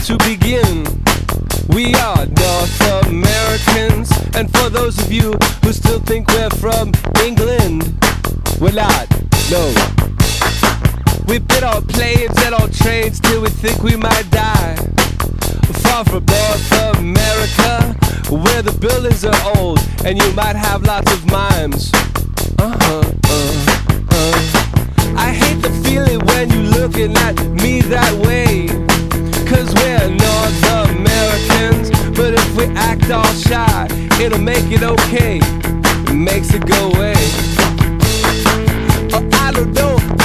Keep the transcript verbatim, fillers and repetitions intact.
to begin. We are North Americans, and for those of you who still think we're from England, we're not, no. We bid on planes and on trains till we think we might die. Far from North America, where the buildings are old and you might have lots of mimes. Uh-huh, uh, uh. I hate the feeling when you looking at me that way, 'cause we're North Americans, but if we act all shy, it'll make it okay. It makes it go away. Oh, I don't know